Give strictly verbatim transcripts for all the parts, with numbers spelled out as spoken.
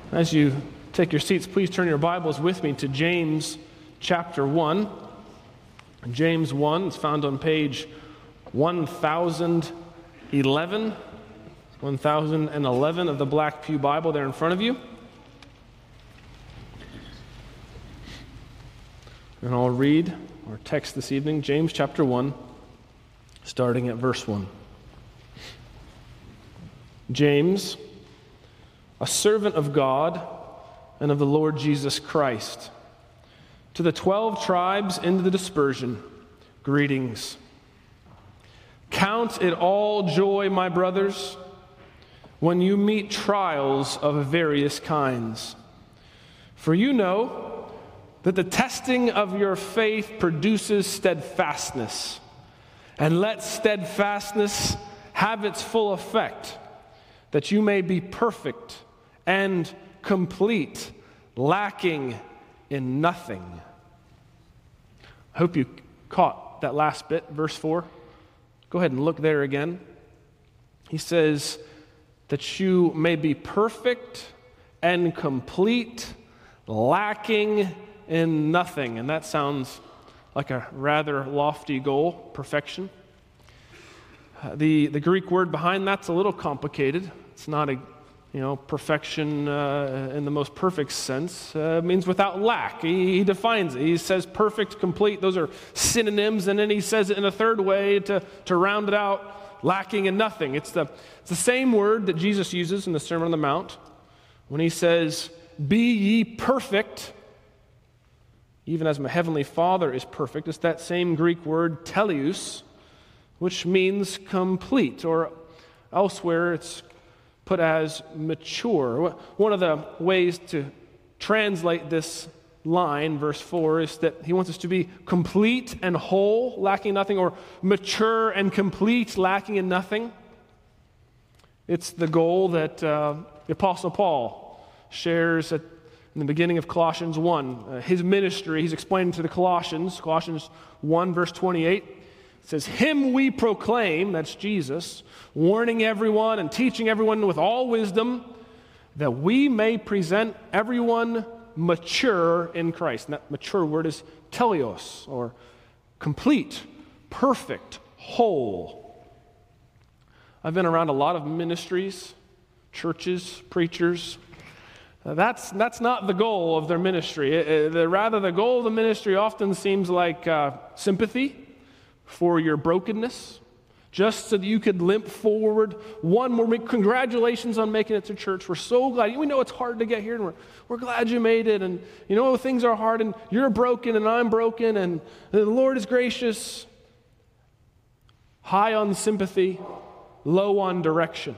As you take your seats, please turn your Bibles with me to James chapter one. James one is found on page one thousand eleven, one thousand eleven of the Black Pew Bible there in front of you. And I'll read our text this evening, James chapter one, starting at verse one. James, a servant of God and of the Lord Jesus Christ, to the twelve tribes in the dispersion, greetings. Count it all joy, my brothers, when you meet trials of various kinds. For you know that the testing of your faith produces steadfastness, and let steadfastness have its full effect, that you may be perfect and complete, lacking in nothing. I hope you caught that last bit, verse four. Go ahead and look there again. He says that you may be perfect and complete, lacking in nothing. And that sounds like a rather lofty goal, perfection. Uh, the, the Greek word behind that's a little complicated. It's not a, you know, perfection uh, in the most perfect sense. Uh, it means without lack. He, he defines it. He says perfect, complete. Those are synonyms. And then he says it in a third way to, to round it out, lacking in nothing. It's the, it's the same word that Jesus uses in the Sermon on the Mount when he says, be ye perfect, even as my heavenly Father is perfect. It's that same Greek word, teleus, which means complete, or elsewhere it's put as mature. One of the ways to translate this line, verse four, is that he wants us to be complete and whole, lacking nothing, or mature and complete, lacking in nothing. It's the goal that uh, the Apostle Paul shares at, in the beginning of Colossians one. Uh, his ministry, he's explaining to the Colossians, Colossians one, verse twenty-eight. It says, him we proclaim, that's Jesus, warning everyone and teaching everyone with all wisdom, that we may present everyone mature in Christ. And that mature word is teleos, or complete, perfect, whole. I've been around a lot of ministries, churches, preachers. Uh, that's, that's not the goal of their ministry. It, it, the, rather, the goal of the ministry often seems like uh, sympathy for your brokenness, just so that you could limp forward one more week. Congratulations on making it to church. We're so glad. We know it's hard to get here, and we're, we're glad you made it. And you know things are hard, and you're broken, and I'm broken, and the Lord is gracious. High on sympathy, low on direction.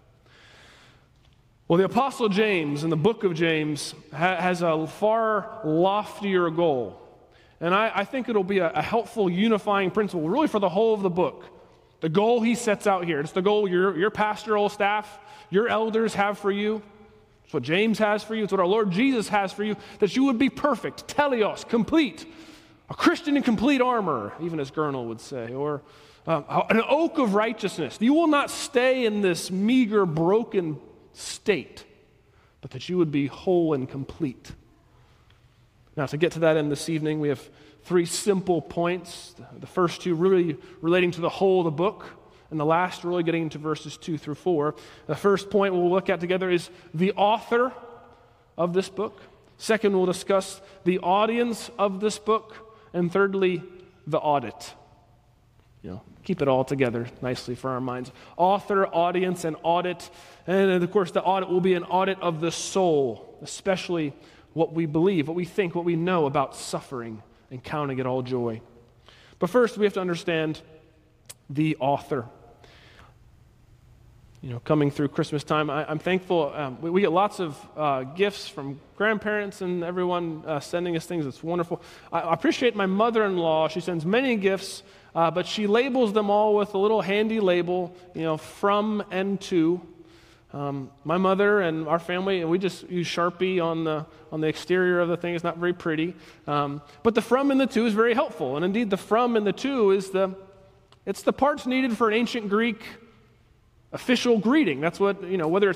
Well, the Apostle James in the book of James ha- has a far loftier goal. And I, I think it'll be a, a helpful unifying principle, really for the whole of the book. The goal he sets out here, it's the goal your, your pastoral staff, your elders have for you. It's what James has for you. It's what our Lord Jesus has for you, that you would be perfect, teleos, complete, a Christian in complete armor, even as Gurnall would say, or um, an oak of righteousness. You will not stay in this meager, broken state, but that you would be whole and complete. Now, to get to that end this evening, we have three simple points. The first two really relating to the whole of the book, and the last really getting into verses two through four. The first point we'll look at together is the author of this book. Second, we'll discuss the audience of this book. And thirdly, the audit. You know, keep it all together nicely for our minds. Author, audience, and audit. And of course, the audit will be an audit of the soul, especially what we believe, what we think, what we know about suffering and counting it all joy. But first, we have to understand the author. You know, coming through Christmas time, I, I'm thankful. Um, we, we get lots of uh, gifts from grandparents and everyone uh, sending us things. It's wonderful. I, I appreciate my mother-in-law. She sends many gifts, uh, but she labels them all with a little handy label, you know, from and to. Um, my mother and our family, and we just use Sharpie on the on the exterior of the thing. It's not very pretty, um, but the from and the to is very helpful. And indeed, the from and the to is the it's the parts needed for an ancient Greek official greeting. That's what, you know, whether it's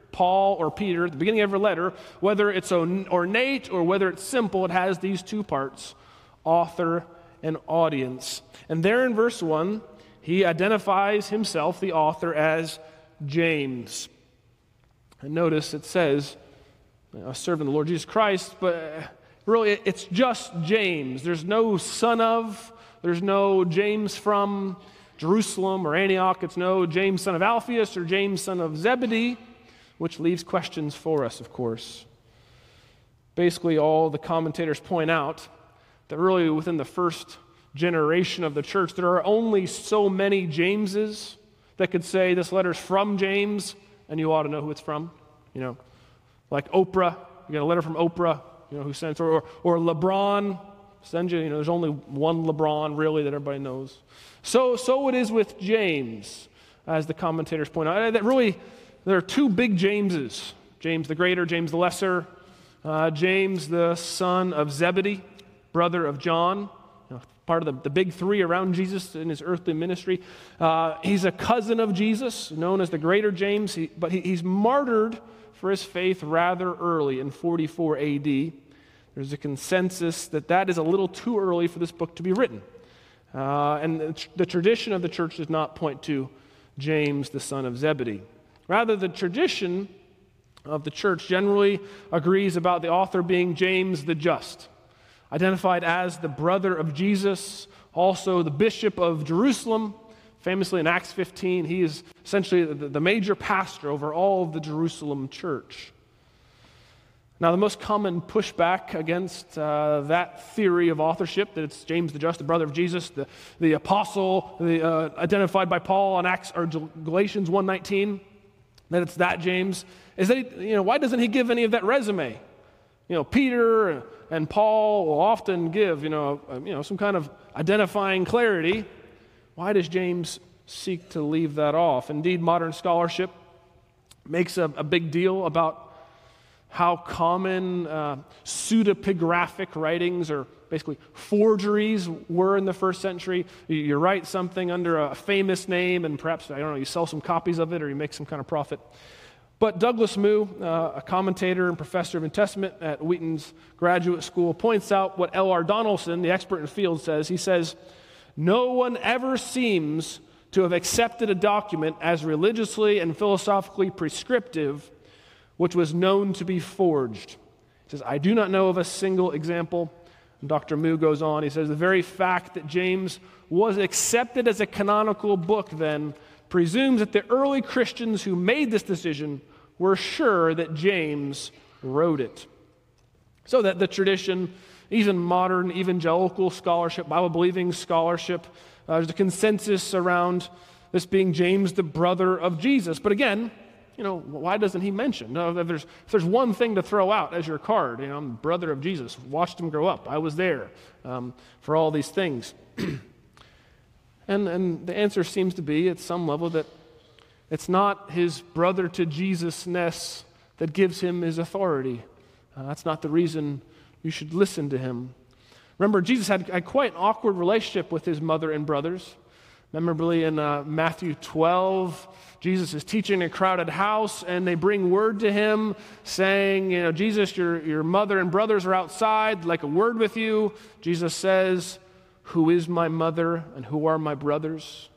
Paul or Peter, at the beginning of every letter, whether it's ornate or whether it's simple, it has these two parts, author and audience. And there in verse one, he identifies himself, the author, as James. And notice it says, a servant of the Lord Jesus Christ, but really it's just James. There's no son of, there's no James from Jerusalem or Antioch. It's no James son of Alphaeus or James son of Zebedee, which leaves questions for us, of course. Basically, all the commentators point out that really within the first generation of the church, there are only so many Jameses that could say this letter's from James, and you ought to know who it's from. You know, like Oprah, you get a letter from Oprah, you know, who sends, or, or, or LeBron sends you, you know, there's only one LeBron really that everybody knows. So, so it is with James, as the commentators point out. That really, there are two big Jameses, James the Greater, James the Lesser, uh, James the son of Zebedee, brother of John, you know, part of the, the big three around Jesus in his earthly ministry. Uh, he's a cousin of Jesus, known as the Greater James, he, but he, he's martyred for his faith rather early in forty-four A D. There's a consensus that that is a little too early for this book to be written. Uh, and the, the tradition of the church does not point to James, the son of Zebedee. Rather, the tradition of the church generally agrees about the author being James the Just, identified as the brother of Jesus, also the bishop of Jerusalem. Famously in Acts fifteen, he is essentially the, the major pastor over all of the Jerusalem church. Now, the most common pushback against uh, that theory of authorship, that it's James the Just, the brother of Jesus, the, the apostle the, uh, identified by Paul in Acts or Galatians one nineteen, that it's that James, is that, he, you know, why doesn't he give any of that resume? You know, Peter and Paul will often give, you know, you know, some kind of identifying clarity. Why does James seek to leave that off? Indeed, modern scholarship makes a, a big deal about how common uh, pseudepigraphic writings, or basically forgeries, were in the first century. You, you write something under a famous name, and perhaps, I don't know, you sell some copies of it, or you make some kind of profit. But Douglas Moo, uh, a commentator and professor of New Testament at Wheaton's Graduate School, points out what L R Donaldson, the expert in the field, says. He says, "No one ever seems to have accepted a document as religiously and philosophically prescriptive which was known to be forged." He says, "I do not know of a single example." And Doctor Moo goes on, he says, "The very fact that James was accepted as a canonical book then presumes that the early Christians who made this decision were sure that James wrote it." So that the tradition, even modern evangelical scholarship, Bible-believing scholarship, uh, there's a consensus around this being James, the brother of Jesus. But again, you know, why doesn't he mention? No, if there's, if there's one thing to throw out as your card, you know, I'm the brother of Jesus, watched him grow up, I was there um, for all these things. and, and the answer seems to be, at some level, that it's not his brother to Jesus-ness that gives him his authority. Uh, that's not the reason you should listen to him. Remember, Jesus had, had quite an awkward relationship with his mother and brothers. Memorably in uh, Matthew twelve, Jesus is teaching a crowded house, and they bring word to him saying, you know, "Jesus, your, your mother and brothers are outside, like a word with you." Jesus says, "Who is my mother and who are my brothers?"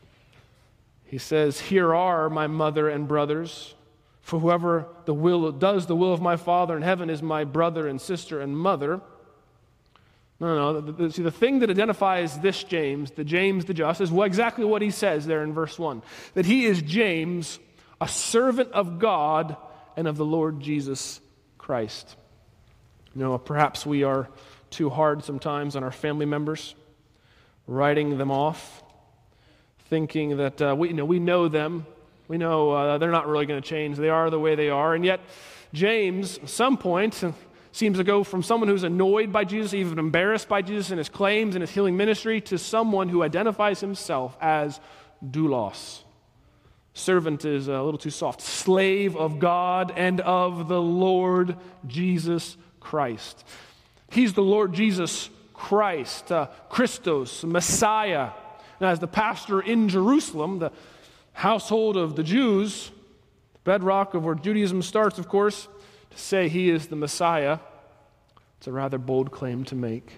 He says, "Here are my mother and brothers. For whoever the will does the will of my Father in heaven is my brother and sister and mother." No, no, no. See, the thing that identifies this James, the James the Just, is exactly what he says there in verse one. That he is James, a servant of God and of the Lord Jesus Christ. You know, perhaps we are too hard sometimes on our family members, writing them off, thinking that uh, we, you know, we know them. We know uh, they're not really going to change. They are the way they are. And yet, James, at some point, seems to go from someone who's annoyed by Jesus, even embarrassed by Jesus and his claims and his healing ministry, to someone who identifies himself as doulos. Servant is a little too soft. Slave of God and of the Lord Jesus Christ. He's the Lord Jesus Christ, uh, Christos, Messiah. And as the pastor in Jerusalem, the household of the Jews, Bedrock of where Judaism starts, of course, to say he is the Messiah, it's a rather bold claim to make.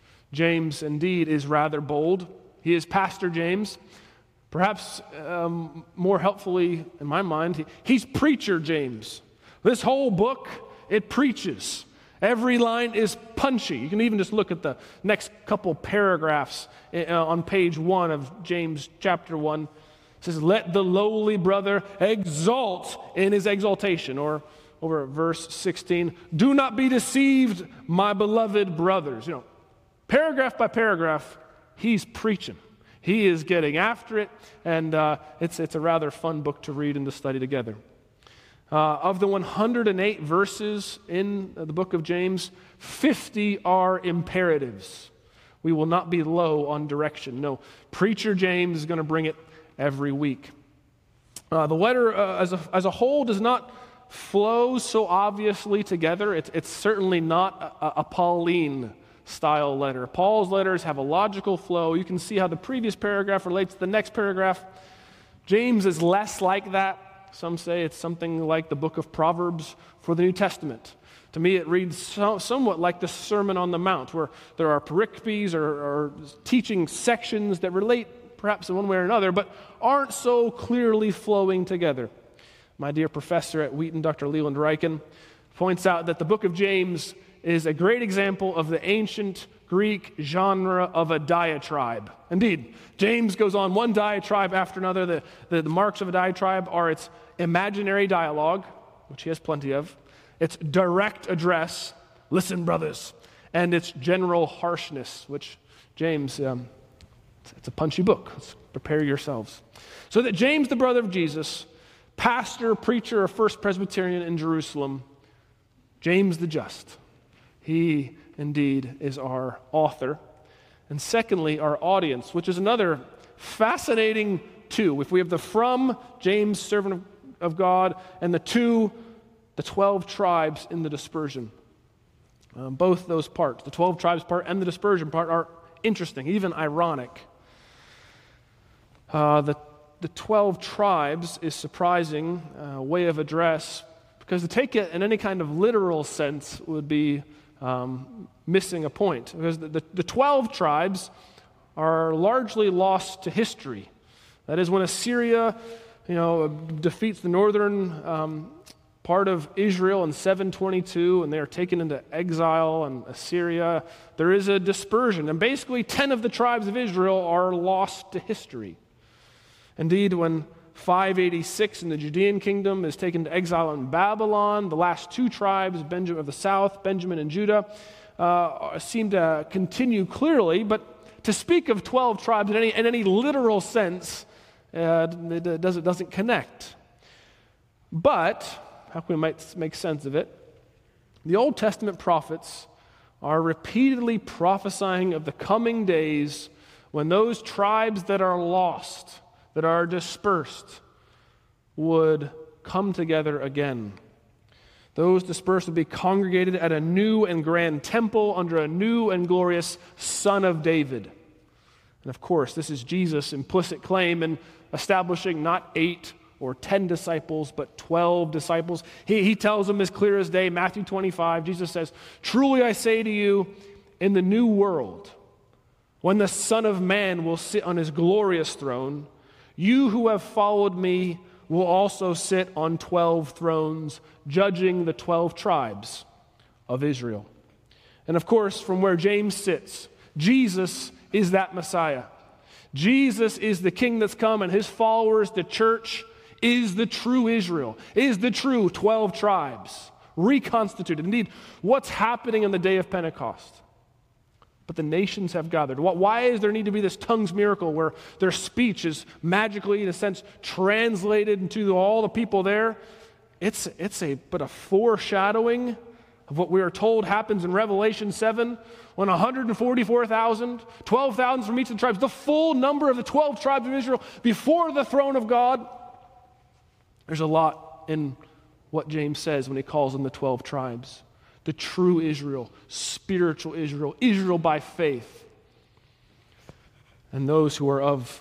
James, indeed, is rather bold. He is Pastor James. Perhaps um, more helpfully, in my mind, he, he's Preacher James. This whole book, it preaches. Every line is punchy. You can even just look at the next couple paragraphs uh, on page one of James chapter one. It says, let the lowly brother exalt in his exaltation. Or over at verse sixteen, do not be deceived, my beloved brothers. You know, paragraph by paragraph, he's preaching. He is getting after it, and uh, it's, it's a rather fun book to read and to study together. Uh, of the one hundred eight verses in the book of James, fifty are imperatives. We will not be low on direction. No, Preacher James is going to bring it every week. Uh, the letter uh, as, a, as a whole does not flow so obviously together. It's, it's certainly not a, a Pauline style letter. Paul's letters have a logical flow. You can see how the previous paragraph relates to the next paragraph. James is less like that. Some say it's something like the book of Proverbs for the New Testament. To me, it reads so, somewhat like the Sermon on the Mount, where there are pericopes or, or teaching sections that relate perhaps in one way or another, but aren't so clearly flowing together. My dear professor at Wheaton, Doctor Leland Ryken, points out that the book of James is a great example of the ancient Greek genre of a diatribe. Indeed, James goes on one diatribe after another. The, the, the marks of a diatribe are its imaginary dialogue, which he has plenty of, its direct address, listen, brothers, and its general harshness, which James, um, it's, it's a punchy book. Let's prepare yourselves. So that James, the brother of Jesus, pastor, preacher of First Presbyterian in Jerusalem, James the Just, he indeed is our author. And secondly, our audience, which is another fascinating two. If we have the from, James, servant of, of God, and the to, the twelve tribes in the dispersion. Um, both those parts, the twelve tribes part and the dispersion part, are interesting, even ironic. Uh, the, the twelve tribes is surprising uh, way of address, because to take it in any kind of literal sense would be um, missing a point. Because the, the, the twelve tribes are largely lost to history. That is, when Assyria, you know, defeats the northern um, part of Israel in seven twenty-two, and they are taken into exile in Assyria, there is a dispersion. And basically, ten of the tribes of Israel are lost to history. Indeed, when five eighty-six in the Judean kingdom is taken to exile in Babylon, the last two tribes, Benjamin of the south, Benjamin and Judah, uh, seem to continue clearly. But to speak of twelve tribes in any, in any literal sense, uh, it doesn't, doesn't connect. But, how can we might make sense of it? The Old Testament prophets are repeatedly prophesying of the coming days when those tribes that are lost, that are dispersed, would come together again. Those dispersed would be congregated at a new and grand temple under a new and glorious Son of David. And of course, this is Jesus' implicit claim in establishing not eight or ten disciples, but twelve disciples. He, he tells them as clear as day, Matthew twenty-five, Jesus says, truly I say to you, in the new world, when the Son of Man will sit on his glorious throne, you who have followed me will also sit on twelve thrones, judging the twelve tribes of Israel. And of course, from where James sits, Jesus is that Messiah. Jesus is the King that's come, and his followers, the church, is the true Israel, is the true twelve tribes, reconstituted. Indeed, what's happening in the day of Pentecost? But the nations have gathered. Why is there need to be this tongues miracle where their speech is magically, in a sense, translated into all the people there? It's, it's a but a foreshadowing of what we are told happens in Revelation seven, when one hundred forty-four thousand, twelve thousand from each of the tribes, the full number of the twelve tribes of Israel before the throne of God. There's a lot in what James says when he calls them the twelve tribes. The true Israel, spiritual Israel, Israel by faith. And those who are of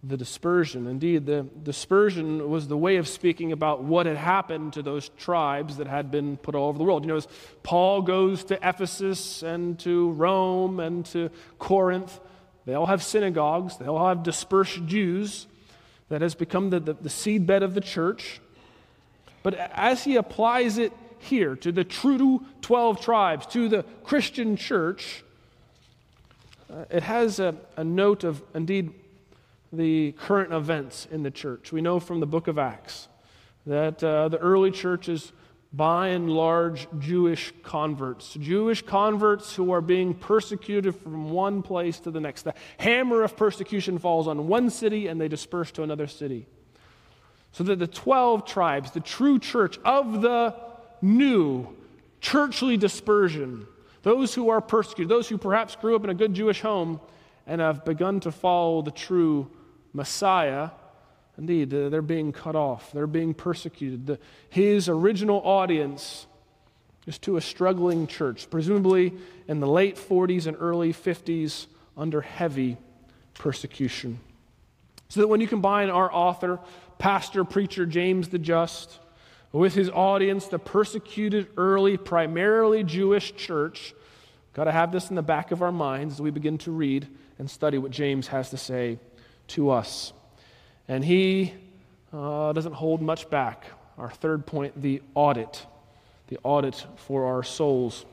the dispersion. Indeed, the dispersion was the way of speaking about what had happened to those tribes that had been put all over the world. You know, as Paul goes to Ephesus and to Rome and to Corinth, they all have synagogues, they all have dispersed Jews that has become the, the, the seedbed of the church. But as he applies it here to the true twelve tribes, to the Christian church, uh, it has a, a note of, indeed, the current events in the church. We know from the book of Acts that uh, the early church is by and large Jewish converts. Jewish converts who are being persecuted from one place to the next. The hammer of persecution falls on one city and they disperse to another city. So that the twelve tribes, the true church of the new churchly dispersion, those who are persecuted, those who perhaps grew up in a good Jewish home and have begun to follow the true Messiah, indeed, uh, they're being cut off. They're being persecuted. The, his original audience is to a struggling church, presumably in the late forties and early fifties under heavy persecution. So that when you combine our author, pastor, preacher, James the Just, with his audience, the persecuted early, primarily Jewish church, got to have this in the back of our minds as we begin to read and study what James has to say to us. And he uh, doesn't hold much back. Our third point, the audit. The audit for our souls.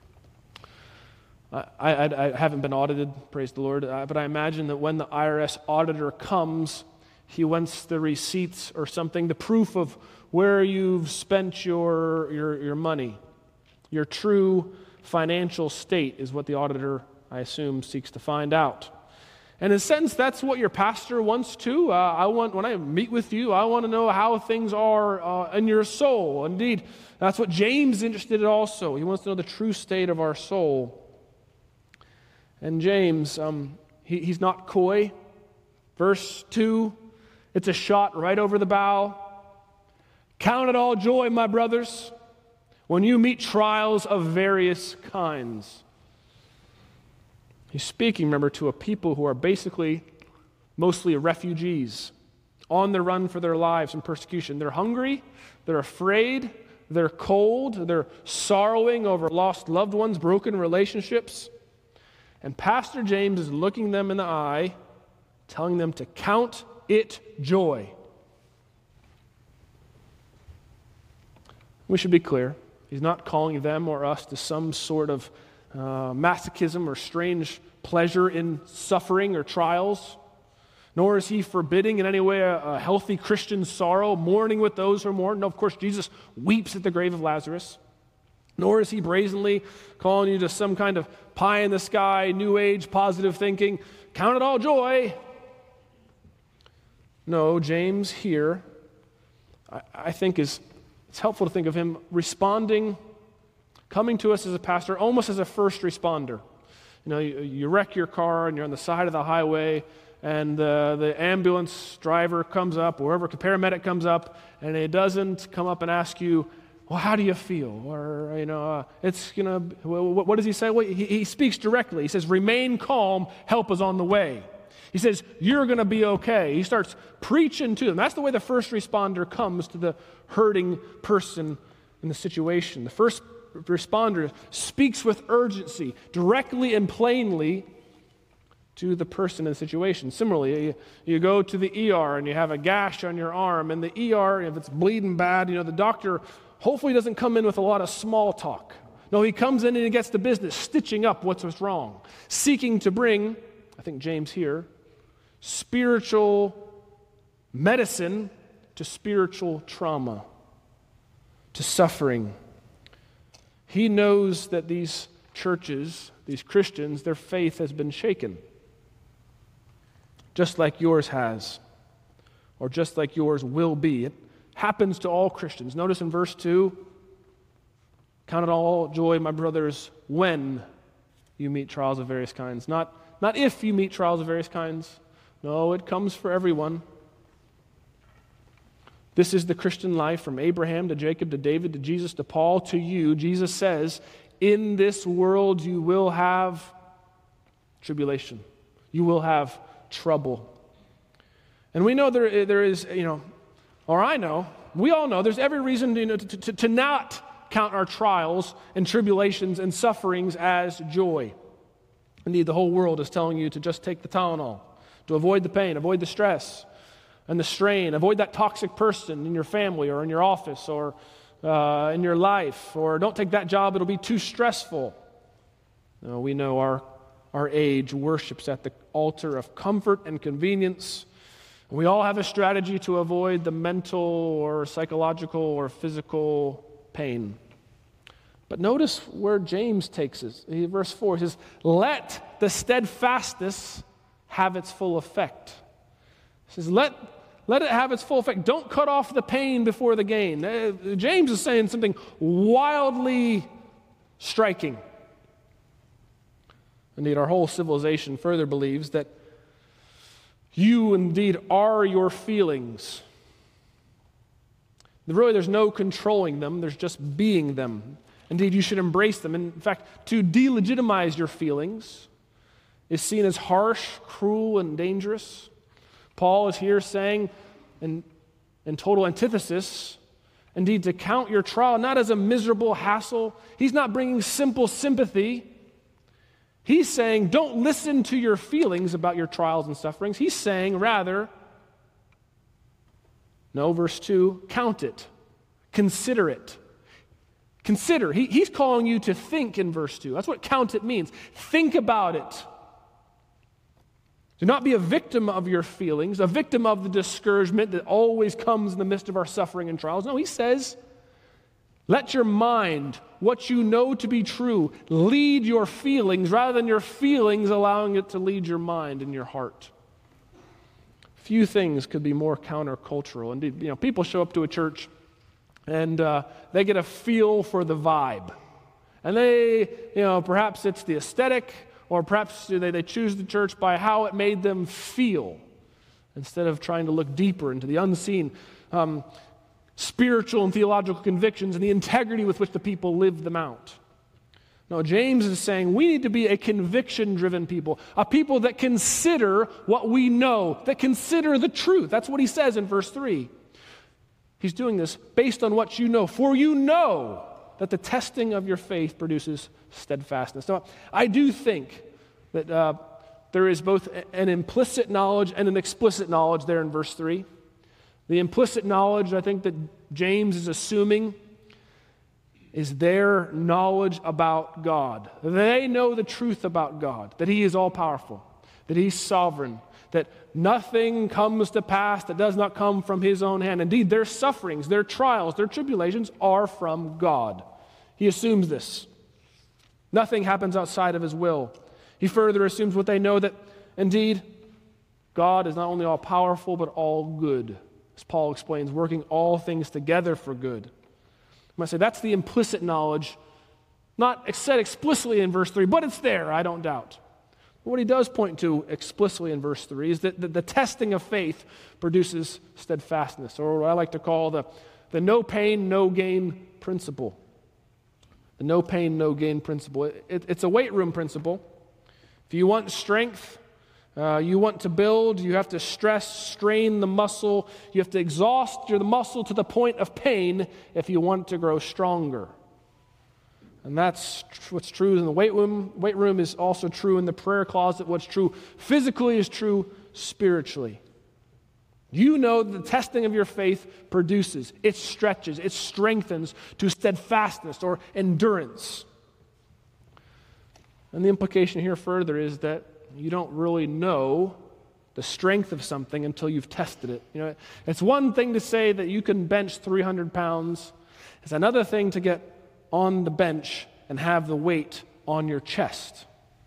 I, I, I haven't been audited, praise the Lord, uh, but I imagine that when the I R S auditor comes, he wants the receipts or something, the proof of where you've spent your, your, your money. Your true financial state is what the auditor, I assume, seeks to find out. And in a sense, that's what your pastor wants too. Uh, I want, when I meet with you, I want to know how things are uh, in your soul. Indeed, that's what James is interested in also. He wants to know the true state of our soul. And James, um, he, he's not coy. Verse two, it's a shot right over the bow. Count it all joy, my brothers, when you meet trials of various kinds. He's speaking, remember, to a people who are basically mostly refugees, on the run for their lives and persecution. They're hungry, they're afraid, they're cold, they're sorrowing over lost loved ones, broken relationships. And Pastor James is looking them in the eye, telling them to count it joy. We should be clear. He's not calling them or us to some sort of uh, masochism or strange pleasure in suffering or trials. Nor is he forbidding in any way a, a healthy Christian sorrow, mourning with those who mourn. No, of course, Jesus weeps at the grave of Lazarus. Nor is he brazenly calling you to some kind of pie in the sky, new age, positive thinking. Count it all joy. No, James here, I, I think is, it's helpful to think of him responding, coming to us as a pastor, almost as a first responder. You know, you, you wreck your car and you're on the side of the highway, and uh, the ambulance driver comes up, or whoever, the paramedic comes up, and it doesn't come up and ask you, well, how do you feel? Or, you know, uh, it's, you know, what, what does he say? Well, he, he speaks directly. He says, remain calm, help is on the way. He says, you're going to be okay. He starts preaching to them. That's the way the first responder comes to the hurting person in the situation. The first responder speaks with urgency, directly and plainly to the person in the situation. Similarly, you, you go to the E R and you have a gash on your arm, and the E R, if it's bleeding bad, you know, the doctor hopefully doesn't come in with a lot of small talk. No, he comes in and he gets to business, stitching up what's wrong, seeking to bring, I think James here, spiritual medicine to spiritual trauma, to suffering. He knows that these churches, these Christians, their faith has been shaken, just like yours has, or just like yours will be. It happens to all Christians. Notice in verse two, count it all joy, my brothers, when you meet trials of various kinds. Not, not if you meet trials of various kinds. No, it comes for everyone. This is the Christian life from Abraham to Jacob to David to Jesus to Paul to you. Jesus says, in this world you will have tribulation. You will have trouble. And we know there, there is, you know, or I know, we all know there's every reason to, you know, to, to, to not count our trials and tribulations and sufferings as joy. Indeed, the whole world is telling you to just take the Tylenol, to avoid the pain, avoid the stress and the strain, avoid that toxic person in your family or in your office or uh, in your life, or don't take that job, it'll be too stressful. No, we know our, our age worships at the altar of comfort and convenience. We all have a strategy to avoid the mental or psychological or physical pain. But notice where James takes us. Verse four, he says, let the steadfastness have its full effect. He says, let, let it have its full effect. Don't cut off the pain before the gain. Uh, James is saying something wildly striking. Indeed, our whole civilization further believes that you indeed are your feelings. Really, there's no controlling them. There's just being them. Indeed, you should embrace them. In fact, to delegitimize your feelings is seen as harsh, cruel, and dangerous. Paul is here saying, in, in total antithesis, indeed, to count your trial not as a miserable hassle. He's not bringing simple sympathy. He's saying, don't listen to your feelings about your trials and sufferings. He's saying, rather, no, verse two, count it. Consider it. Consider. He, he's calling you to think in verse two. That's what count it means. Think about it. Do not be a victim of your feelings, a victim of the discouragement that always comes in the midst of our suffering and trials. No, he says, let your mind, what you know to be true, lead your feelings rather than your feelings allowing it to lead your mind and your heart. Few things could be more countercultural. Indeed, you know, people show up to a church and uh, they get a feel for the vibe. And they, you know, perhaps it's the aesthetic, or perhaps they, they choose the church by how it made them feel, instead of trying to look deeper into the unseen um, spiritual and theological convictions and the integrity with which the people live them out. No, James is saying we need to be a conviction-driven people, a people that consider what we know, that consider the truth. That's what he says in verse three. He's doing this based on what you know, for you know that the testing of your faith produces steadfastness. Now, I do think that uh, there is both an implicit knowledge and an explicit knowledge there in verse three. The implicit knowledge, I think, that James is assuming is their knowledge about God. They know the truth about God, that He is all-powerful, that He's sovereign, that nothing comes to pass that does not come from His own hand. Indeed, their sufferings, their trials, their tribulations are from God. He assumes this. Nothing happens outside of His will. He further assumes what they know, that indeed God is not only all-powerful but all good. As Paul explains, working all things together for good. I might say that's the implicit knowledge, not said explicitly in verse three, but it's there, I don't doubt. What he does point to explicitly in verse three is that the, the testing of faith produces steadfastness, or what I like to call the, the no pain, no gain principle. The no pain, no gain principle. It, it, it's a weight room principle. If you want strength, uh, you want to build, you have to stress, strain the muscle. You have to exhaust your the muscle to the point of pain if you want to grow stronger. And that's tr- what's true in the weight room. Weight room is also true in the prayer closet. What's true physically is true spiritually. You know the testing of your faith produces, it stretches, it strengthens to steadfastness or endurance. And the implication here further is that you don't really know the strength of something until you've tested it. You know, it's one thing to say that you can bench three hundred pounds. It's another thing to get on the bench and have the weight on your chest.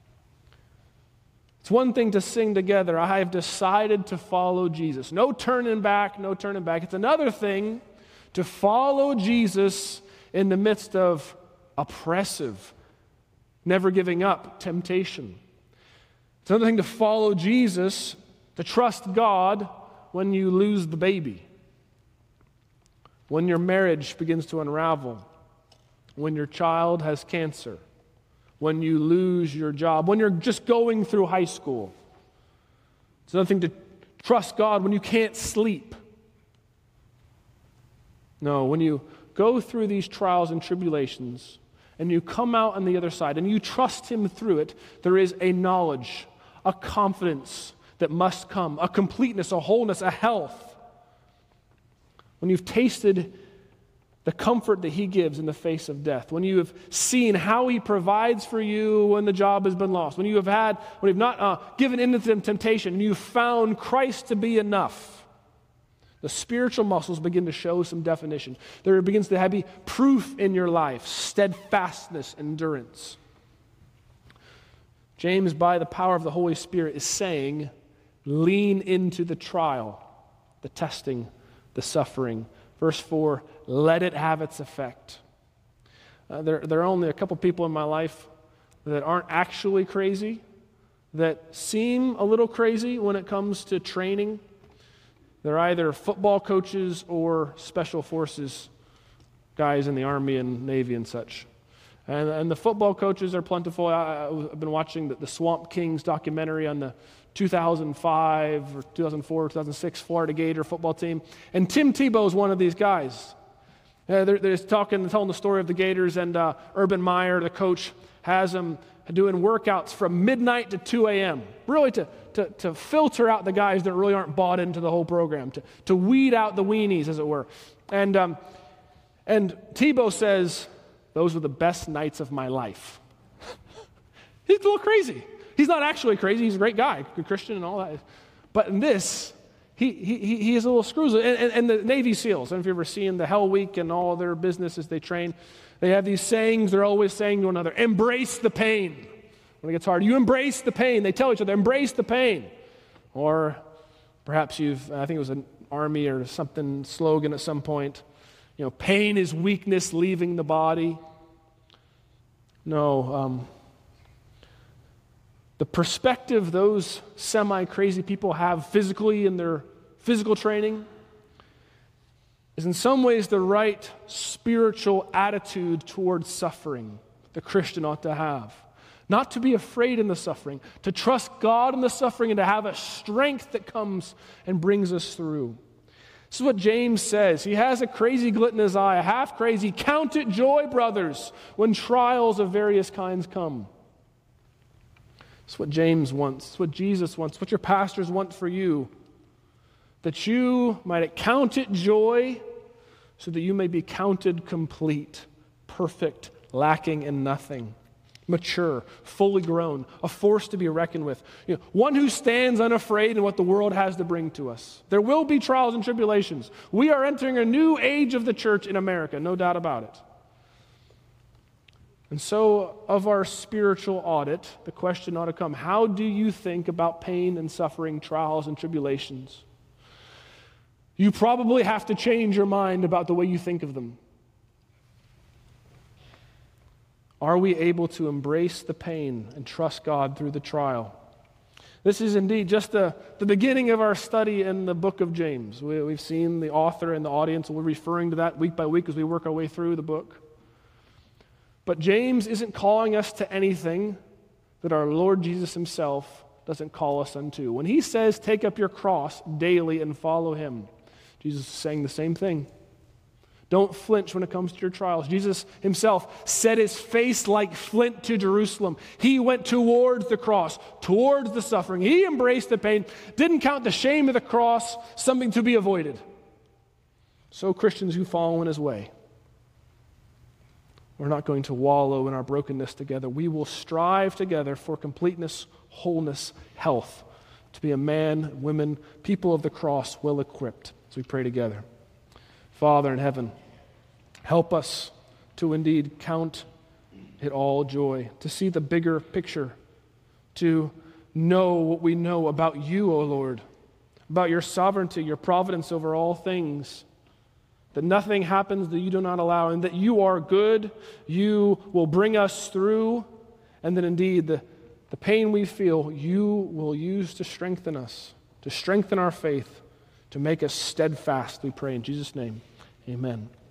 It's one thing to sing together, I have decided to follow Jesus. No turning back, no turning back. It's another thing to follow Jesus in the midst of oppressive, never giving up temptation. It's another thing to follow Jesus, to trust God when you lose the baby, when your marriage begins to unravel, when your child has cancer, when you lose your job, when you're just going through high school. It's another thing to trust God when you can't sleep. No, when you go through these trials and tribulations and you come out on the other side and you trust Him through it, there is a knowledge, a confidence that must come, a completeness, a wholeness, a health. When you've tasted the comfort that He gives in the face of death, when you have seen how He provides for you when the job has been lost, when you have had, when you've not uh, given in to temptation, and you've found Christ to be enough, the spiritual muscles begin to show some definition. There begins to be proof in your life, steadfastness, endurance. James, by the power of the Holy Spirit, is saying, lean into the trial, the testing, the suffering. Verse four, let it have its effect. Uh, there, there are only a couple people in my life that aren't actually crazy, that seem a little crazy when it comes to training. They're either football coaches or special forces guys in the Army and Navy and such. And, and the football coaches are plentiful. I, I've been watching the, the Swamp Kings documentary on the two thousand five or two thousand four, two thousand six Florida Gator football team. And Tim Tebow is one of these guys. Uh, they're, they're talking, telling the story of the Gators, and uh, Urban Meyer, the coach, has them doing workouts from midnight to two a.m., really to, to, to filter out the guys that really aren't bought into the whole program, to, to weed out the weenies, as it were. And, um, and Tebow says, those were the best nights of my life. He's a little crazy. He's not actually crazy. He's a great guy, good Christian and all that. But in this, he he he is a little screws. And, and, and the Navy SEALs, I don't know if you've ever seen the Hell Week and all their businesses they train, they have these sayings they're always saying to one another, embrace the pain. When it gets hard, you embrace the pain. They tell each other, embrace the pain. Or perhaps you've, I think it was an Army or something slogan at some point, you know, pain is weakness leaving the body. No, um, the perspective those semi-crazy people have physically in their physical training is in some ways the right spiritual attitude towards suffering the Christian ought to have. Not to be afraid in the suffering, to trust God in the suffering, and to have a strength that comes and brings us through. This is what James says. He has a crazy glit in his eye, a half crazy. Count it joy, brothers, when trials of various kinds come. It's what James wants. It's what Jesus wants. What your pastors want for you. That you might count it joy so that you may be counted complete, perfect, lacking in nothing, mature, fully grown, a force to be reckoned with. You know, one who stands unafraid in what the world has to bring to us. There will be trials and tribulations. We are entering a new age of the church in America, no doubt about it. And so, of our spiritual audit, the question ought to come, how do you think about pain and suffering, trials and tribulations? You probably have to change your mind about the way you think of them. Are we able to embrace the pain and trust God through the trial? This is indeed just the, the beginning of our study in the book of James. We, we've seen the author and the audience, and we're referring to that week by week as we work our way through the book. But James isn't calling us to anything that our Lord Jesus himself doesn't call us unto. When he says, take up your cross daily and follow him, Jesus is saying the same thing. Don't flinch when it comes to your trials. Jesus himself set his face like flint to Jerusalem. He went towards the cross, towards the suffering. He embraced the pain, didn't count the shame of the cross something to be avoided. So Christians who follow in his way, we're not going to wallow in our brokenness together. We will strive together for completeness, wholeness, health, to be a man, women, people of the cross, well equipped. As we pray together. Father in heaven, help us to indeed count it all joy, to see the bigger picture, to know what we know about you, O Lord, about your sovereignty, your providence over all things, that nothing happens that you do not allow, and that you are good, you will bring us through, and that indeed the, the pain we feel, you will use to strengthen us, to strengthen our faith, to make us steadfast, we pray in Jesus' name. Amen.